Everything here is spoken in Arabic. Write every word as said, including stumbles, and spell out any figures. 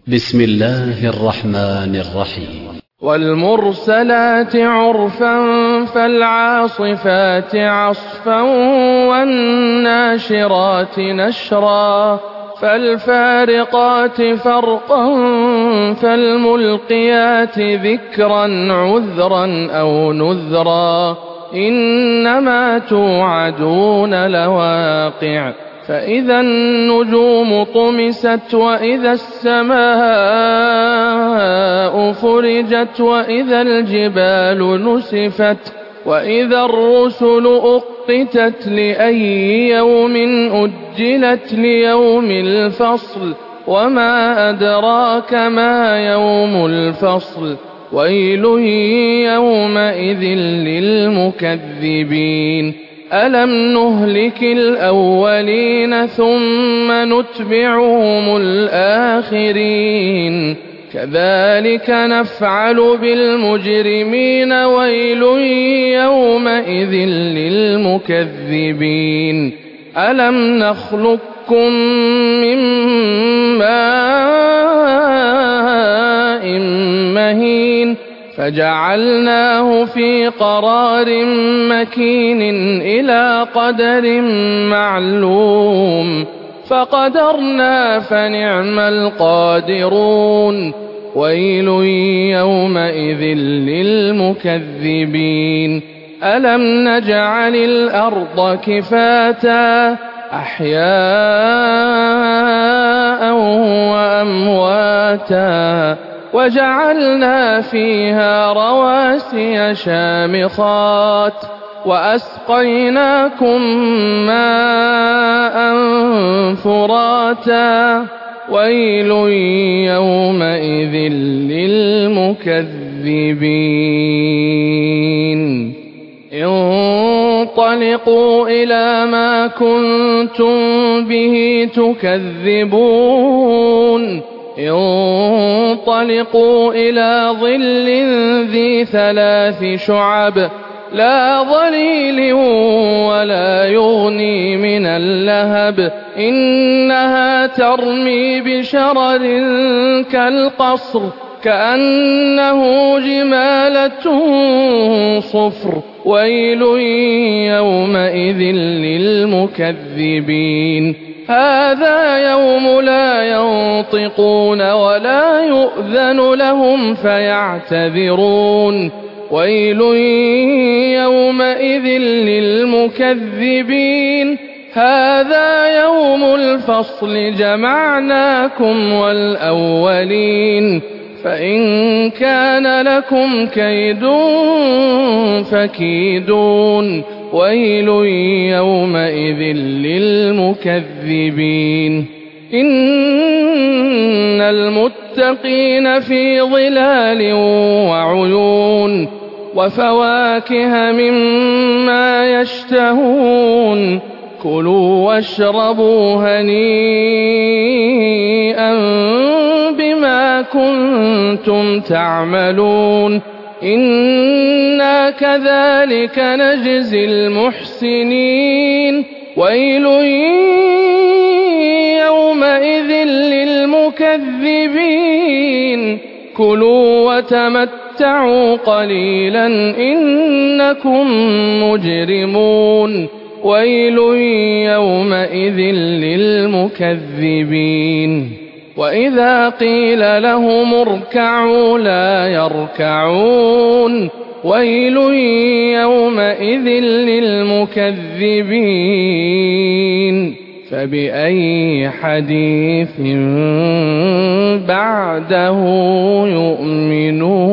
بسم الله الرحمن الرحيم. والمرسلات عرفا فالعاصفات عصفا والناشرات نشرا فالفارقات فرقا فالملقيات ذكرا عذرا أو نذرا إنما توعدون لواقع فإذا النجوم طمست وإذا السماء فرجت وإذا الجبال نسفت وإذا الرسل أقتت لأي يوم أجلت ليوم الفصل وما أدراك ما يوم الفصل ويل يومئذ للمكذبين ألم نهلك الأولين ثم نتبعهم الآخرين كذلك نفعل بالمجرمين ويل يومئذ للمكذبين ألم نخلقكم من ماء مهين فجعلناه في قرار مكين إلى قدر معلوم فقدرنا فنعم القادرون ويل يومئذ للمكذبين ألم نجعل الأرض كفاتا أحياء وأمواتا وجعلنا فيها رواسي شامخات وأسقيناكم ماء فراتا ويل يومئذ للمكذبين انطلقوا إلى ما كنتم به تكذبون انطلقوا إلى ظل ذي ثلاث شعب لا ظليل ولا يغني من اللهب إنها ترمي بشرر كالقصر كأنه جمالة صفر ويل يومئذ للمكذبين هذا يوم لا ينطقون ولا يؤذن لهم فيعتذرون ويل يومئذ للمكذبين هذا يوم الفصل جمعناكم والأولين فإن كان لكم كيد فكيدون ويل يومئذ للمكذبين إن المتقين في ظلال وعيون وفواكه مما يشتهون كلوا واشربوا هنيئا بما كنتم تعملون إنا كذلك نجزي المحسنين ويل يومئذ للمكذبين كلوا وتمتعوا قليلا إنكم مجرمون ويل يومئذ للمكذبين وإذا قيل لهم اركعوا لا يركعون ويل يومئذ للمكذبين فبأي حديث بعده يؤمنون.